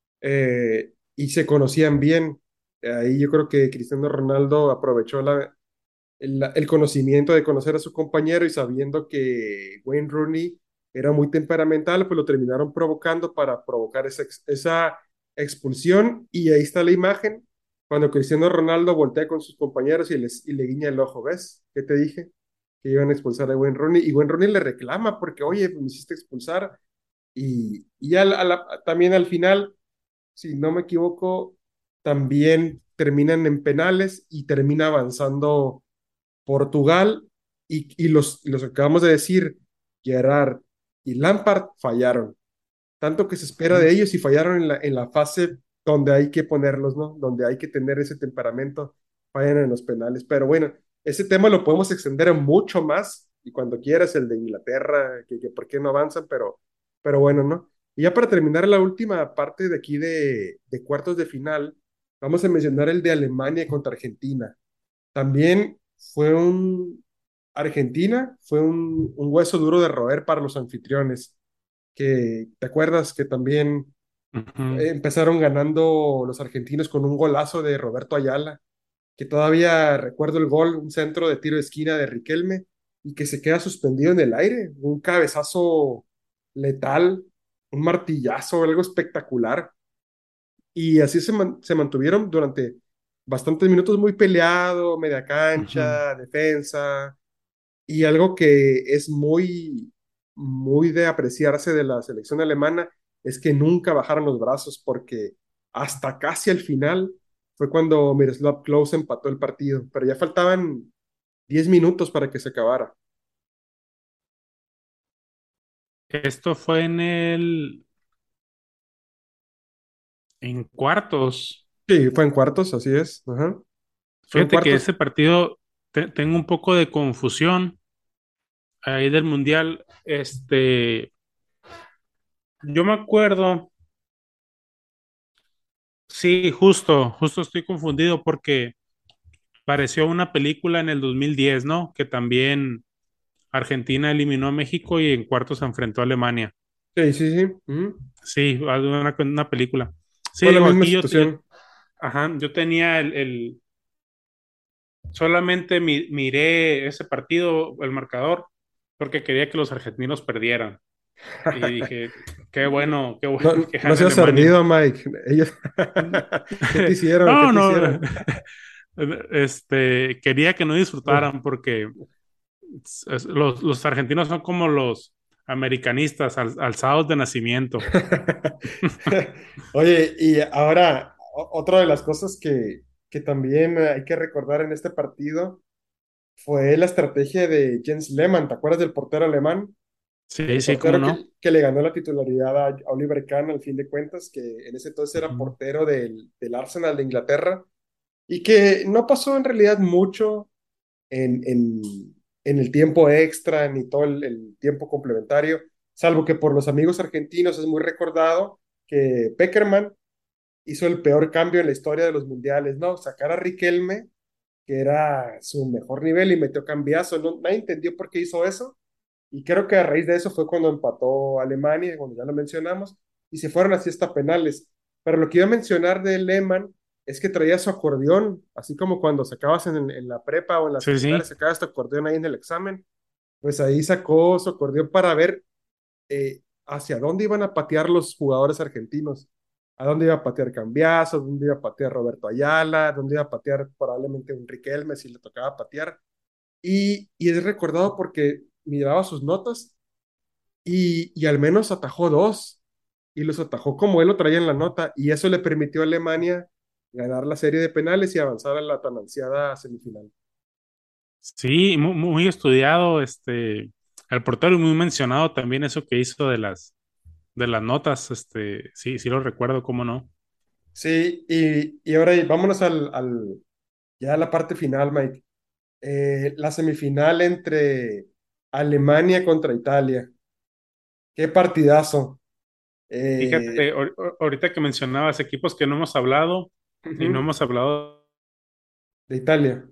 Speaker 1: eh, y se conocían bien. Ahí yo creo que Cristiano Ronaldo aprovechó la, el, el conocimiento de conocer a su compañero y sabiendo que Wayne Rooney era muy temperamental, pues lo terminaron provocando para provocar esa, ex- esa expulsión. Y ahí está la imagen, cuando Cristiano Ronaldo voltea con sus compañeros y, les, y le guiña el ojo, ¿ves? ¿Qué te dije? Que iban a expulsar a Wayne Rooney. Y Wayne Rooney le reclama porque, oye, pues me hiciste expulsar. Y, y al- a la- también al final, si no me equivoco, también terminan en penales y termina avanzando Portugal y, y los, los que acabamos de decir, Gerard y Lampard fallaron. Tanto que se espera de
Speaker 2: Ujú.
Speaker 1: ellos y fallaron en la, en la fase donde hay que ponerlos, ¿no? Donde hay que tener ese temperamento fallan en los penales. Pero bueno, ese tema lo podemos extender mucho más y cuando quieras el de Inglaterra, que, que por qué no avanzan, pero, pero bueno, ¿no? Y ya para terminar la última parte de aquí de, de cuartos de final, vamos a mencionar el de Alemania contra Argentina. También fue un... Argentina fue un, un hueso duro de roer para los anfitriones, que te acuerdas que también
Speaker 2: Ujú.
Speaker 1: eh, empezaron ganando los argentinos con un golazo de Roberto Ayala, que todavía recuerdo el gol, un centro de tiro de esquina de Riquelme, y que se queda suspendido en el aire, un cabezazo letal, un martillazo, algo espectacular. Y así se, man- se mantuvieron durante bastantes minutos muy peleado, media
Speaker 2: Ujú.
Speaker 1: cancha, defensa, y algo que es muy, muy de apreciarse de la selección alemana es que nunca bajaron los brazos porque hasta casi al final fue cuando Miroslav Klose empató el partido, pero ya faltaban diez minutos para que se acabara.
Speaker 2: Esto fue en el, en cuartos.
Speaker 1: Sí, fue en cuartos, así es. Ajá. Fue en
Speaker 2: Fíjate que
Speaker 1: cuartos.
Speaker 2: ese partido te- tengo un poco de confusión ahí del Mundial. Este, yo me acuerdo, sí, justo, justo estoy confundido porque pareció una película en el dos mil diez, ¿no? Que también Argentina eliminó a México y en cuartos se enfrentó a Alemania.
Speaker 1: Sí, sí, sí. Ujú.
Speaker 2: Sí, una, una película. Sí,
Speaker 1: Fue la
Speaker 2: digo,
Speaker 1: misma
Speaker 2: aquí yo, yo,
Speaker 1: situación.
Speaker 2: ajá, yo tenía el, el- solamente mi- miré ese partido, el marcador, porque quería que los argentinos perdieran. Y dije, qué bueno, qué bueno
Speaker 1: No,
Speaker 2: que
Speaker 1: no
Speaker 2: gane
Speaker 1: seas
Speaker 2: Alemania.
Speaker 1: ardido, Mike. Ellos... ¿Qué te hicieron? ¿Qué
Speaker 2: No,
Speaker 1: te
Speaker 2: no,
Speaker 1: hicieron?
Speaker 2: este, quería que no disfrutaran porque es- los, los argentinos son como los americanistas, al- alzados de nacimiento.
Speaker 1: Oye, y ahora, o- otra de las cosas que, que también hay que recordar en este partido fue la estrategia de Jens Lehmann. ¿Te acuerdas del portero alemán?
Speaker 2: Sí,
Speaker 1: El
Speaker 2: sí, cómo
Speaker 1: portero
Speaker 2: no.
Speaker 1: que, que le ganó la titularidad a, a Oliver Kahn al fin de cuentas, que en ese entonces era
Speaker 2: Ujú.
Speaker 1: portero del, del Arsenal de Inglaterra y que no pasó en realidad mucho en, en, en el tiempo extra ni todo el, el tiempo complementario, salvo que por los amigos argentinos es muy recordado que Peckerman hizo el peor cambio en la historia de los mundiales, ¿no? Sacar a Riquelme, que era su mejor nivel, y metió cambiazo, ¿no? Nadie entendió por qué hizo eso, y creo que a raíz de eso fue cuando empató Alemania, cuando ya lo mencionamos, y se fueron así hasta penales. Pero lo que iba a mencionar de Lehmann es que traía su acordeón, así como cuando sacabas en, en la prepa o en la
Speaker 2: Sí,
Speaker 1: secundaria,
Speaker 2: sí.
Speaker 1: sacabas tu acordeón ahí en el examen, pues ahí sacó su acordeón para ver eh, hacia dónde iban a patear los jugadores argentinos. A dónde iba a patear Cambiaso, dónde iba a patear Roberto Ayala, dónde iba a patear probablemente un Riquelme si le tocaba patear. Y, y es recordado porque miraba sus notas y, y al menos atajó dos. Y los atajó como él lo traía en la nota. Y eso le permitió a Alemania ganar la serie de penales y avanzar a la tan ansiada semifinal.
Speaker 2: Sí, mu- muy, estudiado, este, el portero y muy mencionado también eso que hizo de las, de las notas, este, sí, sí lo recuerdo, cómo no.
Speaker 1: Sí, y, y ahora vámonos al, al, ya a la parte final, Mike. Eh, la semifinal entre Alemania contra Italia. Qué partidazo. Eh,
Speaker 2: Fíjate, ahor- ahor- ahorita que mencionabas equipos que no hemos hablado y no
Speaker 1: ujú,
Speaker 2: hemos hablado,
Speaker 1: de Italia.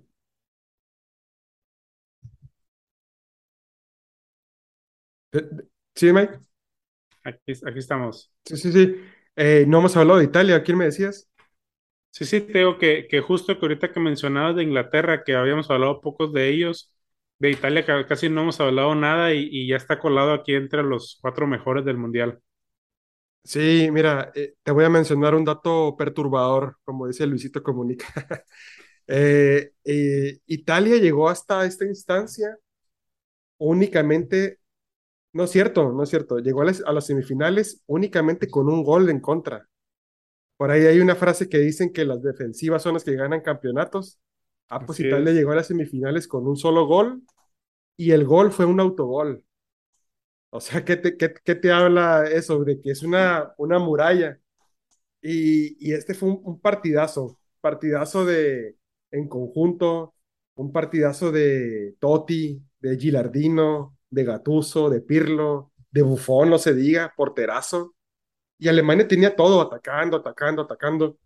Speaker 1: De- de- ¿Sí, Mike?
Speaker 2: aquí, aquí estamos.
Speaker 1: Sí, sí, sí. Eh, no hemos hablado de Italia. ¿Quién me decías?
Speaker 2: Sí, sí, te digo que, que justo que ahorita que mencionabas de Inglaterra, que habíamos hablado pocos de ellos, de Italia que casi no hemos hablado nada y, y ya está colado aquí entre los cuatro mejores del mundial.
Speaker 1: Sí, mira, eh, te voy a mencionar un dato perturbador, como dice Luisito Comunica. Eh, eh, Italia llegó hasta esta instancia únicamente, no es cierto, no es cierto, llegó a las, a las semifinales únicamente con un gol en contra. Por ahí hay una frase que dicen que las defensivas son las que ganan campeonatos. Ah, pues
Speaker 2: Así
Speaker 1: Italia
Speaker 2: es.
Speaker 1: llegó a las semifinales con un solo gol y el gol fue un autogol. O sea, ¿qué te, qué, qué te habla eso? De que es una, una muralla. Y, y este fue un, un partidazo, partidazo de en conjunto, un partidazo de Totti, de Gilardino, de Gattuso, de Pirlo, de Buffon, no se diga, porterazo. Y Alemania tenía todo, atacando, atacando, atacando.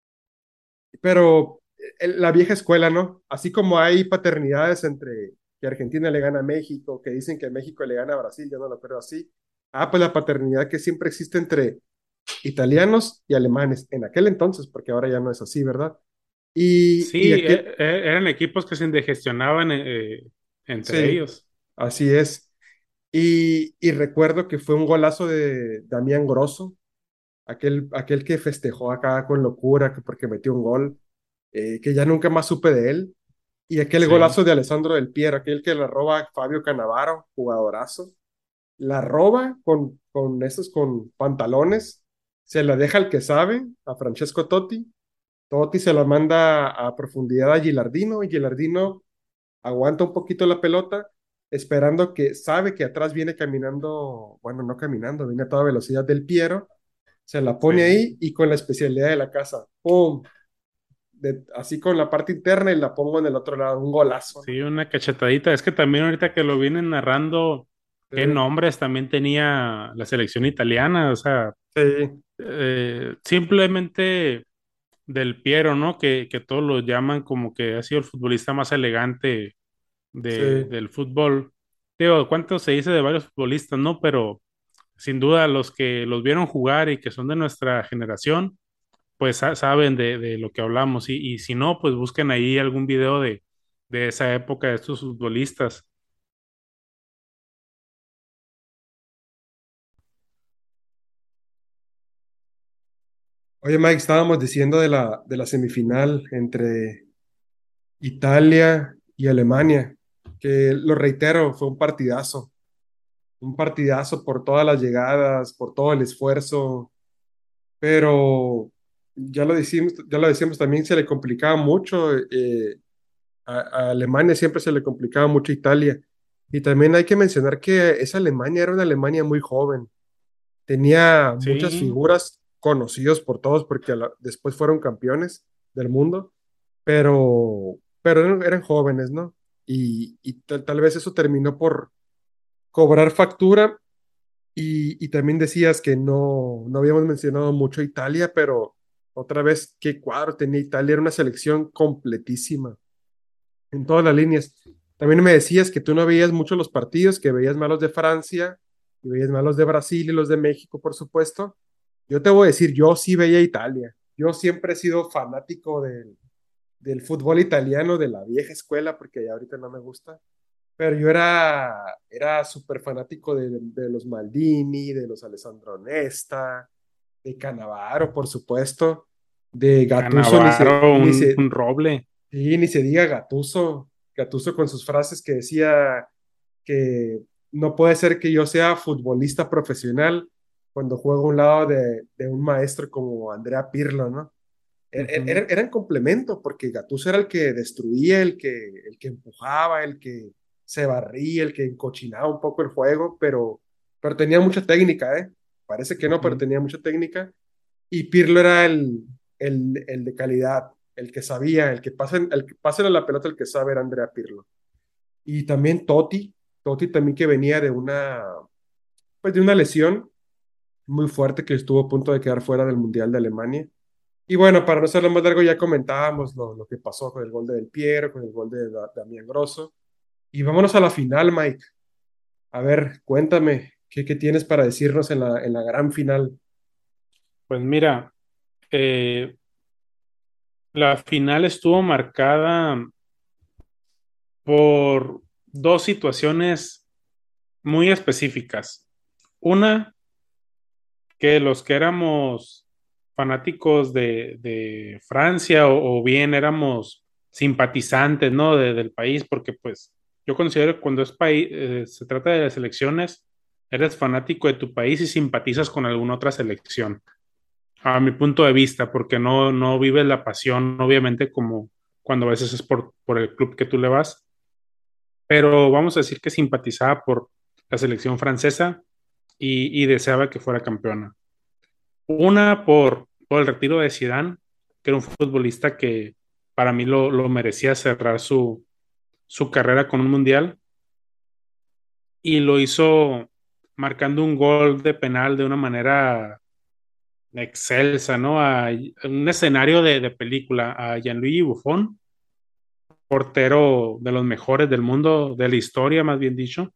Speaker 1: Pero el- la vieja escuela, ¿no? Así como hay paternidades entre que Argentina le gana a México, que dicen que México le gana a Brasil, yo no lo creo así. Ah, pues la paternidad que siempre existe entre italianos y alemanes, en aquel entonces, porque ahora ya no es así, ¿verdad? Y, y
Speaker 2: Sí,
Speaker 1: aquel,
Speaker 2: e- e- eran equipos que se indigestionaban eh, entre
Speaker 1: sí,
Speaker 2: ellos.
Speaker 1: así es. Y, y recuerdo que fue un golazo de Damián Grosso, aquel, aquel que festejó acá con locura que porque metió un gol, eh, que ya nunca más supe de él. Y aquel
Speaker 2: Sí,
Speaker 1: golazo de Alessandro Del Piero, aquel que la roba a Fabio Cannavaro, jugadorazo, la roba con, con esos con pantalones, se la deja al que sabe, a Francesco Totti. Totti se la manda a profundidad a Gilardino y Gilardino aguanta un poquito la pelota, esperando que sabe que atrás viene caminando, bueno, no caminando, viene a toda velocidad Del Piero, se la pone
Speaker 2: sí,
Speaker 1: ahí y con la especialidad de la casa, ¡pum! De- así con la parte interna y la pongo en el otro lado, un golazo, ¿no?
Speaker 2: sí, una cachetadita. Es que también ahorita que lo vienen narrando, qué
Speaker 1: Sí,
Speaker 2: nombres también tenía la selección italiana. O sea,
Speaker 1: sí,
Speaker 2: eh, simplemente Del Piero, ¿no? Que, que todos lo llaman como que ha sido el futbolista más elegante de,
Speaker 1: sí.
Speaker 2: del fútbol. Digo, ¿cuánto se dice de varios futbolistas, no? Pero sin duda los que los vieron jugar y que son de nuestra generación, pues sa- saben de, de lo que hablamos. Y, y si no, pues busquen ahí algún video de, de esa época de estos futbolistas.
Speaker 1: Oye, Mike, estábamos diciendo de la, de la semifinal entre Italia y Alemania, que lo reitero, fue un partidazo, un partidazo por todas las llegadas, por todo el esfuerzo, pero ya lo decimos, ya lo decíamos, también se le complicaba mucho, eh, a, a Alemania siempre se le complicaba mucho a Italia. Y también hay que mencionar que esa Alemania era una Alemania muy joven. Tenía muchas
Speaker 2: Sí,
Speaker 1: figuras conocidos por todos porque a la- después fueron campeones del mundo, pero, pero eran, eran jóvenes, ¿no? Y, y tal, tal vez eso terminó por cobrar factura y, y también decías que no, no habíamos mencionado mucho Italia, pero otra vez, qué cuadro tenía Italia, era una selección completísima en todas las líneas. También me decías que tú no veías mucho los partidos, que veías más los de Francia, y veías más los de Brasil y los de México, por supuesto. Yo te voy a decir, yo sí veía Italia. Yo siempre he sido fanático del, del fútbol italiano, de la vieja escuela, porque ya ahorita no me gusta. Pero yo era, era súper fanático de, de los Maldini, de los Alessandro Nesta, de Cannavaro, por supuesto, de Gattuso, ni se,
Speaker 2: Cannavaro,
Speaker 1: ni
Speaker 2: un,
Speaker 1: se,
Speaker 2: un roble.
Speaker 1: sí, ni se diga Gattuso, Gattuso con sus frases que decía que no puede ser que yo sea futbolista profesional cuando juego a un lado de, de un maestro como Andrea Pirlo, ¿no? Er- er-
Speaker 2: Ujú,
Speaker 1: Eran, eran complemento, porque Gattuso era el que destruía, el que, el que empujaba, el que se barría, el que encochinaba un poco el juego, pero, pero tenía mucha técnica, ¿eh? Parece que no, pero
Speaker 2: ujú.
Speaker 1: tenía mucha técnica. Y Pirlo era el, el, el de calidad, el que sabía, el que pasen, el que pasen a la pelota, el que sabe era Andrea Pirlo. Y también Totti, Totti también que venía de una, pues de una lesión muy fuerte que estuvo a punto de quedar fuera del Mundial de Alemania. Y bueno, para no hacerlo más largo, ya comentábamos lo, lo que pasó con el gol de Del Piero, con el gol de Da- Damián Grosso. Y vámonos a la final, Mike. A ver, cuéntame, ¿qué, qué tienes para decirnos en la, en la gran final?
Speaker 2: Pues mira, eh, la final estuvo marcada por dos situaciones muy específicas. Una, que los que éramos fanáticos de, de Francia o, o bien éramos simpatizantes, ¿no? de- del país, porque pues yo considero que cuando es país, eh, se trata de las elecciones, eres fanático de tu país y simpatizas con alguna otra selección, a mi punto de vista, porque no, no vives la pasión, obviamente, como cuando a veces es por, por el club que tú le vas, pero vamos a decir que simpatizaba por la selección francesa y, y deseaba que fuera campeona. Una por, por el retiro de Zidane, que era un futbolista que para mí lo, lo merecía cerrar su, su carrera con un mundial y lo hizo marcando un gol de penal de una manera excelsa, ¿no? A, a un escenario de, de película, a Gianluigi Buffon, portero de los mejores del mundo, de la historia, más bien dicho,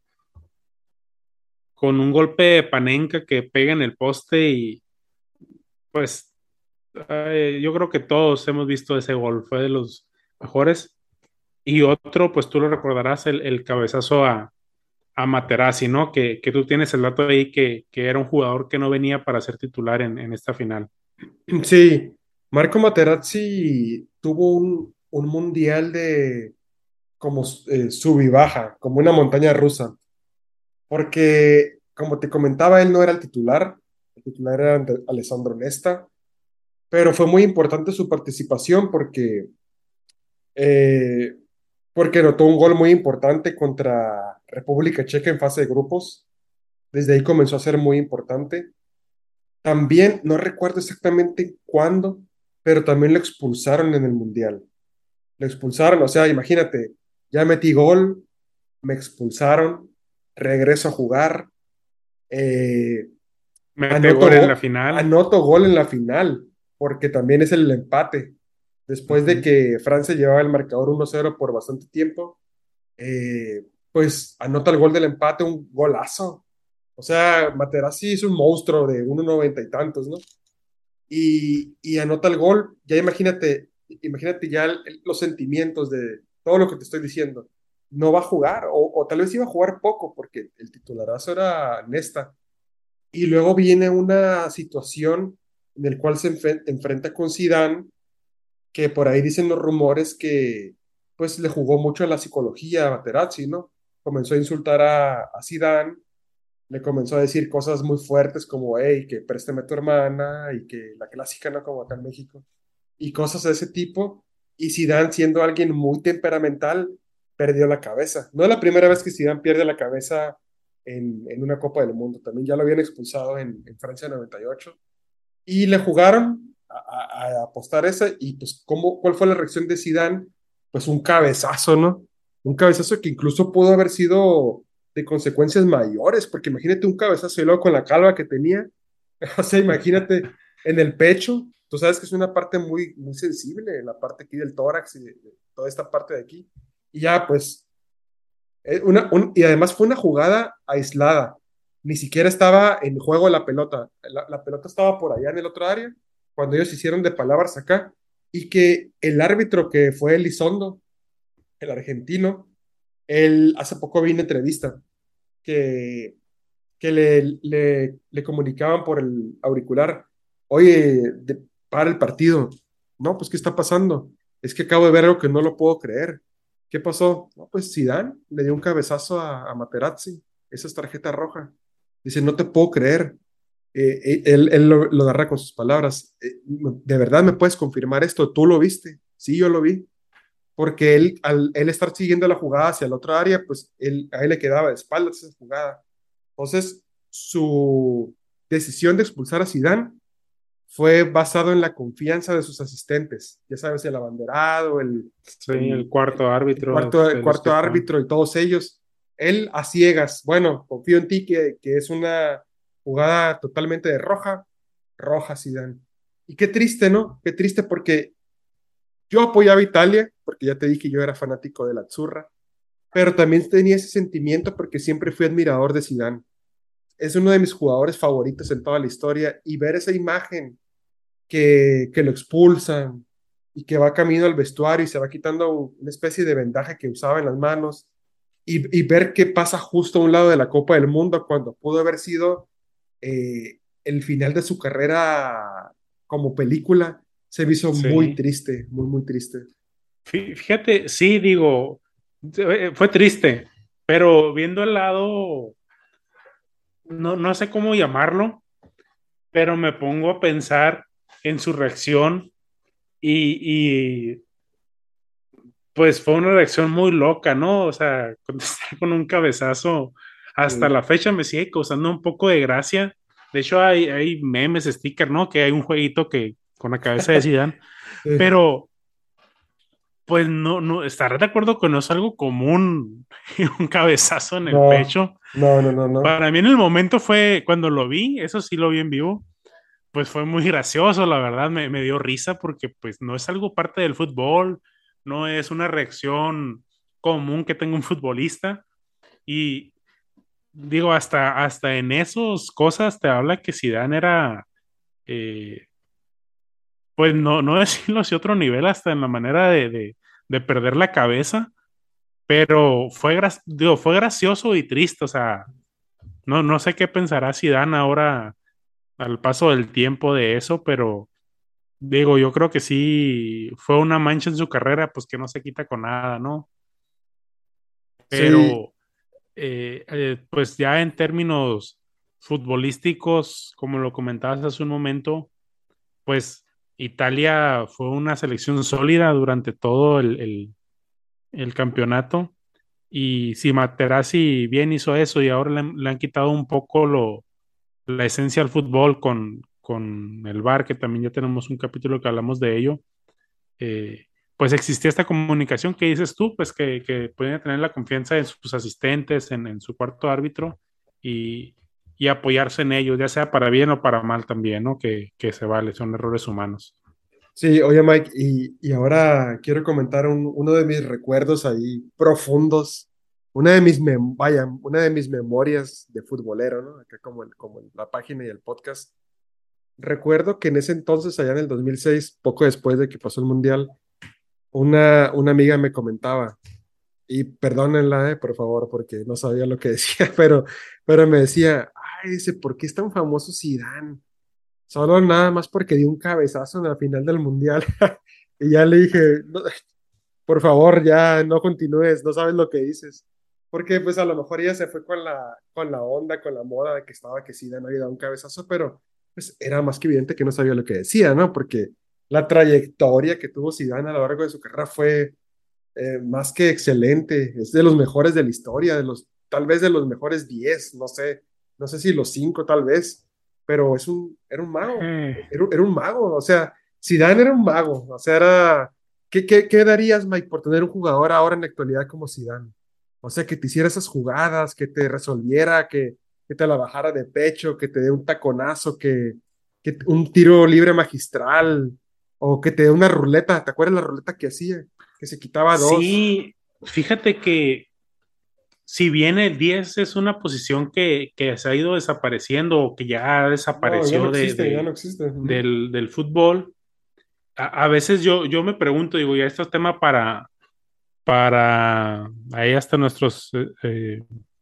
Speaker 2: con un golpe de Panenka que pega en el poste y pues eh, yo creo que todos hemos visto ese gol, fue de los mejores. Y otro, pues tú lo recordarás, el, el cabezazo a, a Materazzi, ¿no? Que, que tú tienes el dato ahí que, que era un jugador que no venía para ser titular en, en esta final.
Speaker 1: Sí, Marco Materazzi tuvo un, un mundial de como eh, sub y baja, como una montaña rusa, porque como te comentaba, él no era el titular, el titular era Ande- Alessandro Nesta, pero fue muy importante su participación porque, eh, porque anotó un gol muy importante contra República Checa en fase de grupos. Desde ahí comenzó a ser muy importante. También, no recuerdo exactamente cuándo, pero también lo expulsaron en el Mundial. Lo expulsaron, o sea, imagínate, ya metí gol, me expulsaron, regreso a jugar, eh,
Speaker 2: Mete
Speaker 1: anoto,
Speaker 2: gol en la
Speaker 1: go-
Speaker 2: final.
Speaker 1: anoto gol en la final, porque también es el empate. Después de
Speaker 2: Ujú.
Speaker 1: que Francia llevaba el marcador uno cero por bastante tiempo, eh, pues anota el gol del empate, un golazo. O sea, Materazzi es un monstruo de uno noventa y tantos, ¿no? Y, y anota el gol. Ya imagínate, imagínate ya el- el- los sentimientos de todo lo que te estoy diciendo. No va a jugar, o, o tal vez iba a jugar poco, porque el titularazo era Nesta. Y luego viene una situación en la cual se enfe- enfrenta con Zidane, que por ahí dicen los rumores que pues le jugó mucho a la psicología a Materazzi, ¿no? Comenzó a insultar a, a Zidane, le comenzó a decir cosas muy fuertes como, hey, que préstame a tu hermana y que la clásica, ¿no? Como acá en México. Y cosas de ese tipo. Y Zidane, siendo alguien muy temperamental, perdió la cabeza. No es la primera vez que Zidane pierde la cabeza en, en una Copa del Mundo. También ya lo habían expulsado en, en Francia noventa y ocho. Y le jugaron a, a- a apostar esa. Y pues, ¿cómo, ¿cuál fue la reacción de Zidane? Pues un cabezazo, ¿no? Un cabezazo que incluso pudo haber sido de consecuencias mayores, porque imagínate un cabezazo y luego con la calva que tenía, o sea, imagínate en el pecho, tú sabes que es una parte muy, muy sensible, la parte aquí del tórax y de, de toda esta parte de aquí, y ya pues, eh, una, un- y además fue una jugada aislada, ni siquiera estaba en juego la pelota, la, la pelota estaba por allá en el otro área, cuando ellos hicieron de palabras acá, y que el árbitro que fue Elizondo, el argentino, él hace poco vi una entrevista que, que le, le, le comunicaban por el auricular, oye, de- para el partido. No, pues, ¿qué está pasando? Es que acabo de ver algo que no lo puedo creer. ¿Qué pasó? No, pues Zidane le dio un cabezazo a, a Materazzi. Esa es tarjeta roja. Dice, no te puedo creer. Eh, eh, él él lo, lo agarra con sus palabras. Eh, ¿de verdad me puedes confirmar esto? ¿Tú lo viste? Sí, yo lo vi porque él, al él estar siguiendo la jugada hacia la otra área, pues él, a él le quedaba de espaldas esa jugada. Entonces, su decisión de expulsar a Zidane fue basado en la confianza de sus asistentes, ya sabes, el abanderado, el,
Speaker 2: Sí, el
Speaker 1: el,
Speaker 2: cuarto
Speaker 1: el, el
Speaker 2: árbitro,
Speaker 1: cuarto, el
Speaker 2: este, los que
Speaker 1: cuarto
Speaker 2: estaban.
Speaker 1: árbitro y todos ellos. Él a ciegas, bueno, confío en ti que, que es una jugada totalmente de roja, roja Zidane. Y qué triste, ¿no? Qué triste porque yo apoyaba a Italia, porque ya te dije yo era fanático de la Azzurra, pero también tenía ese sentimiento porque siempre fui admirador de Zidane. Es uno de mis jugadores favoritos en toda la historia y ver esa imagen que, que lo expulsan y que va camino al vestuario y se va quitando una especie de vendaje que usaba en las manos y, y ver qué pasa justo a un lado de la Copa del Mundo cuando pudo haber sido eh, el final de su carrera como película, se me hizo muy
Speaker 2: Sí.
Speaker 1: triste, muy, muy triste.
Speaker 2: Fí- Fíjate, sí, digo, eh, fue triste, pero viendo el lado, no, no sé cómo llamarlo, pero me pongo a pensar en su reacción y, y, pues fue una reacción muy loca, ¿no? O sea, contestar con un cabezazo hasta
Speaker 1: Sí.
Speaker 2: la fecha me sigue causando un poco de gracia. De hecho, hay, hay memes, stickers, ¿no? Que hay un jueguito que con la cabeza de Zidane,
Speaker 1: Sí.
Speaker 2: pero Pues no, no, estaré de acuerdo que no es algo común un cabezazo en el
Speaker 1: No,
Speaker 2: pecho.
Speaker 1: no, no, no, no.
Speaker 2: Para mí en el momento fue cuando lo vi, eso sí lo vi en vivo, pues fue muy gracioso, la verdad, me, me dio risa porque pues no es algo parte del fútbol, no es una reacción común que tenga un futbolista y digo, hasta, hasta en esas cosas te habla que Zidane era, eh, pues no, no decirlo así otro nivel, hasta en la manera de, de, de perder la cabeza, pero fue, gra- digo, fue gracioso y triste, o sea, no, no sé qué pensará Zidane ahora al paso del tiempo de eso, pero digo, yo creo que sí fue una mancha en su carrera, pues que no se quita con nada, ¿no?
Speaker 1: Sí,
Speaker 2: Pero eh, eh, pues ya en términos futbolísticos, como lo comentabas hace un momento, pues Italia fue una selección sólida durante todo el, el- el campeonato y si Materazzi bien hizo eso y ahora le, han le han quitado un poco lo, la esencia al fútbol con, con el V A R, que también ya tenemos un capítulo que hablamos de ello, eh, pues existía esta comunicación que dices tú, pues que, que podían tener la confianza en sus asistentes, en, en su cuarto árbitro y, y apoyarse en ellos, ya sea para bien o para mal también, ¿no? Que, que se vale, son errores humanos.
Speaker 1: sí, oye Mike, y, y ahora quiero comentar un- uno de mis recuerdos ahí profundos, una de mis, mem- vaya, una de mis memorias de futbolero, ¿no? Acá como, el- como en la página y el podcast. Recuerdo que en ese entonces, allá en el dos mil seis, poco después de que pasó el Mundial, una, una amiga me comentaba, y perdónenla, eh, por favor, porque no sabía lo que decía, pero, pero me decía, ay, dice, ¿por qué es tan famoso Zidane? Solo nada más porque dio un cabezazo en la final del Mundial. Y ya le dije, "No, por favor, ya no continúes, no sabes lo que dices. Porque pues a lo mejor ella se fue con la, con la onda, con la moda de que estaba que Zidane había dado un cabezazo, pero pues era más que evidente que no sabía lo que decía, ¿no? Porque la trayectoria que tuvo Zidane a lo largo de su carrera fue eh, más que excelente, es de los mejores de la historia, de los, tal vez de los mejores diez, no sé, no sé si los cinco tal vez, pero es un, era un mago,
Speaker 2: Eh,
Speaker 1: era, era un mago, o sea, Zidane era un mago, o sea, era, ¿qué, qué, qué darías, Mike, por tener un jugador ahora en la actualidad como Zidane? O sea, que te hiciera esas jugadas, que te resolviera, que, que te la bajara de pecho, que te dé un taconazo, que, que un tiro libre magistral, o que te dé una ruleta, ¿te acuerdas la ruleta que hacía? Que se quitaba dos.
Speaker 2: sí, fíjate que si bien el diez es una posición que, que se ha ido desapareciendo o que ya
Speaker 1: No, ya no
Speaker 2: desapareció de,
Speaker 1: existe, ya no
Speaker 2: de-
Speaker 1: existe. Ujú.
Speaker 2: del, del fútbol, a, a veces yo, yo me pregunto, digo, ya esto es tema para, para ahí hasta nuestros, eh, eh,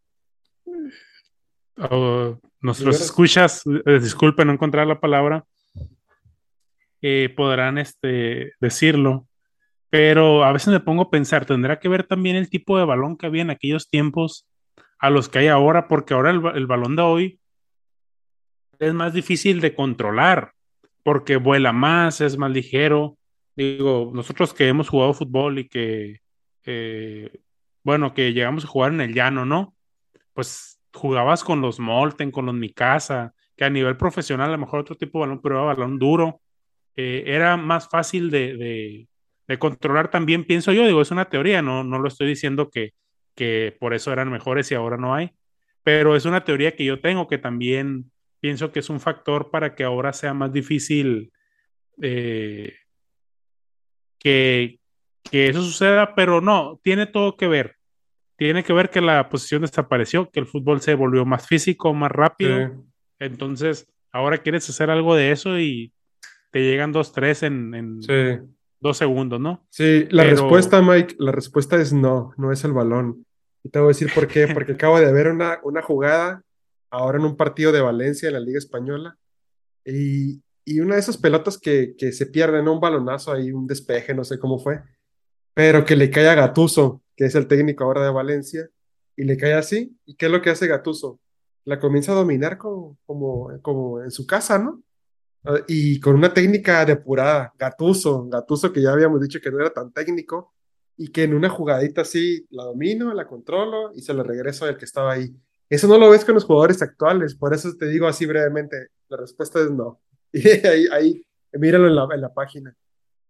Speaker 2: oh, nuestros
Speaker 1: Seguidores.
Speaker 2: escuchas, eh, disculpen no encontrar la palabra, eh, podrán este, decirlo. Pero a veces me pongo a pensar, tendrá que ver también el tipo de balón que había en aquellos tiempos a los que hay ahora, porque ahora el, ba- el balón de hoy es más difícil de controlar, porque vuela más, es más ligero. Digo, nosotros que hemos jugado fútbol y que, eh, bueno, que llegamos a jugar en el llano, ¿no? Pues jugabas con los Molten, con los Mikasa, que a nivel profesional a lo mejor otro tipo de balón, pero era balón duro, eh, era más fácil de, de, de controlar también, pienso yo, digo, es una teoría, no, no lo estoy diciendo que, que por eso eran mejores y ahora no hay, pero es una teoría que yo tengo que también pienso que es un factor para que ahora sea más difícil eh, que, que eso suceda, pero no, tiene todo que ver. Tiene que ver que la posición desapareció, que el fútbol se volvió más físico, más
Speaker 1: Sí,
Speaker 2: rápido. Entonces, ahora quieres hacer algo de eso y te llegan dos, tres en,
Speaker 1: sí.
Speaker 2: en dos segundos, ¿no?
Speaker 1: Sí, la
Speaker 2: Pero
Speaker 1: respuesta, Mike, la respuesta es no, no es el balón. Y te voy a decir por qué. Porque acabo de ver una, una jugada ahora en un partido de Valencia en la Liga Española. Y, y una de esas pelotas que, que se pierden, ¿no? Un balonazo ahí, un despeje, no sé cómo fue. Pero que le cae a Gattuso, que es el técnico ahora de Valencia, y le cae así. ¿Y qué es lo que hace Gattuso? La comienza a dominar como, como, como en su casa, ¿no? Ah, y con una técnica depurada, Gattuso, Gattuso que ya habíamos dicho que no era tan técnico, y que en una jugadita así la domino, la controlo y se la regreso al que estaba ahí. Eso no lo ves con los jugadores actuales, por eso te digo así brevemente, la respuesta es no. Y ahí, ahí míralo en la, en la página.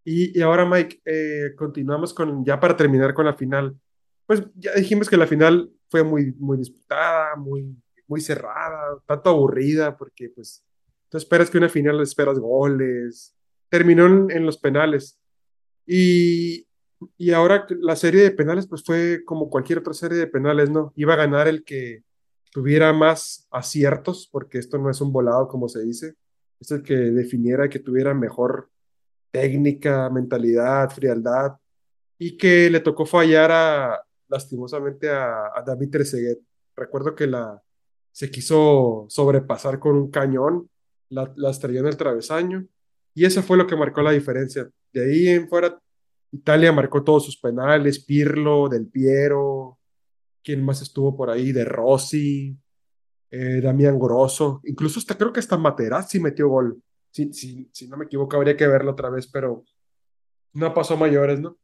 Speaker 1: Y, y ahora, Mike, eh, continuamos con, ya para terminar con la final. Pues ya dijimos que la final fue muy, muy disputada, muy, muy cerrada, tanto aburrida, porque pues tú esperas que una final esperas goles. Terminó en, en los penales. Y, y ahora la serie de penales, pues fue como cualquier otra serie de penales, ¿no? Iba a ganar el que tuviera más aciertos, porque esto no es un volado, como se dice. Es el que definiera que tuviera mejor técnica, mentalidad, frialdad, y que le tocó fallar a, lastimosamente a, a David Trezeguet. Recuerdo que la, se quiso sobrepasar con un cañón, la, la estrelló en el travesaño, y eso fue lo que marcó la diferencia. De ahí en fuera, Italia marcó todos sus penales, Pirlo, Del Piero, ¿quién más estuvo por ahí? De Rossi, eh, Damián Grosso, incluso hasta creo que hasta Materazzi metió gol. Si, si, si no me equivoco, habría que verlo otra vez, pero no pasó a mayores, ¿no?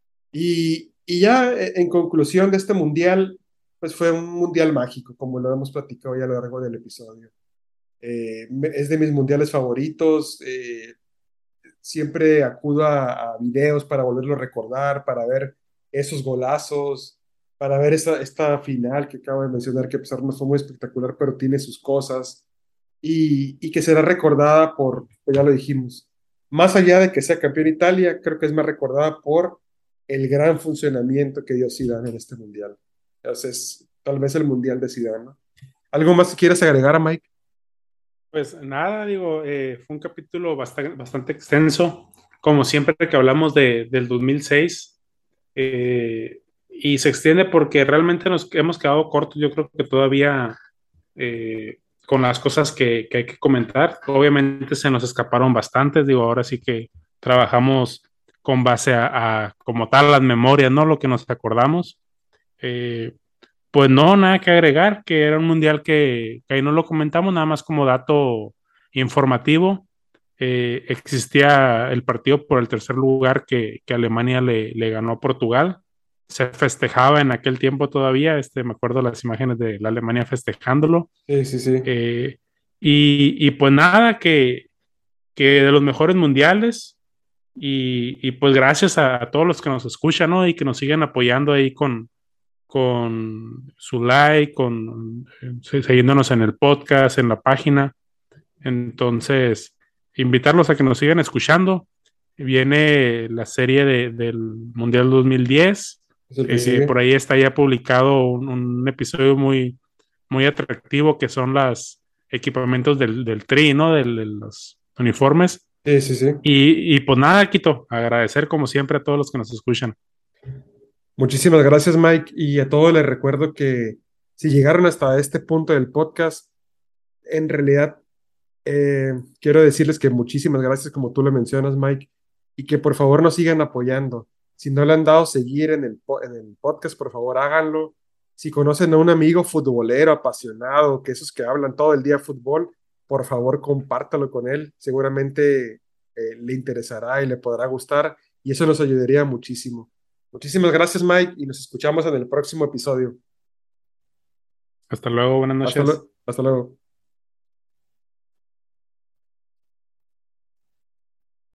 Speaker 1: Y, y ya eh, en conclusión de este mundial, pues fue un mundial mágico, como lo hemos platicado ya a lo largo del episodio. Eh, me- es de mis mundiales favoritos. Eh, siempre acudo a, a videos para volverlo a recordar, para ver esos golazos, para ver esta, esta final que acabo de mencionar, que a pesar no fue muy espectacular, pero tiene sus cosas y, y que será recordada por, pues ya lo dijimos, más allá de que sea campeón Italia, creo que es más recordada por el gran funcionamiento que dio Zidane en este mundial. Entonces, tal vez el mundial de Zidane, ¿no? ¿Algo más que quieras agregar, Mike?
Speaker 2: Pues nada, digo, eh, fue un capítulo bastante, bastante extenso, como siempre que hablamos de, del dos mil seis, eh, y se extiende porque realmente nos hemos quedado cortos, yo creo que todavía eh, con las cosas que, que hay que comentar. Obviamente se nos escaparon bastantes, digo, ahora sí que trabajamos con base a, a como tal las memorias, ¿no? Lo que nos acordamos. Eh, pues no, nada que agregar, que era un mundial que, que ahí no lo comentamos, nada más como dato informativo. Eh, existía el partido por el tercer lugar que, que Alemania le, le ganó a Portugal. Se festejaba en aquel tiempo todavía, este, me acuerdo las imágenes de la Alemania festejándolo.
Speaker 1: Sí, sí, sí.
Speaker 2: Eh, y, y pues nada, que, que de los mejores mundiales. Y, y pues gracias a, a todos los que nos escuchan, ¿no? Y que nos siguen apoyando ahí con, con su like, con eh, siguiéndonos en el podcast, en la página. Entonces, invitarlos a que nos sigan escuchando. Viene la serie de, del Mundial dos mil diez.
Speaker 1: Es el que
Speaker 2: Eh, por
Speaker 1: sigue.
Speaker 2: ahí está ya publicado un, un episodio muy, muy atractivo que son los equipamientos del, del Tri, ¿no? Del- de los uniformes.
Speaker 1: Sí, sí, sí.
Speaker 2: Y, y pues nada, Quito, agradecer como siempre a todos los que nos escuchan.
Speaker 1: Muchísimas gracias, Mike. Y a todos les recuerdo que si llegaron hasta este punto del podcast, en realidad eh, quiero decirles que muchísimas gracias, como tú lo mencionas, Mike, y que por favor nos sigan apoyando. Si no le han dado seguir en el, po- en el podcast, por favor háganlo. Si conocen a un amigo futbolero apasionado, que esos que hablan todo el día de fútbol, por favor compártalo con él. Seguramente eh, le interesará y le podrá gustar, y eso nos ayudaría muchísimo. Muchísimas gracias, Mike, y nos escuchamos en el próximo episodio.
Speaker 2: Hasta luego, buenas
Speaker 1: Hasta,
Speaker 2: noches.
Speaker 1: lue- hasta luego.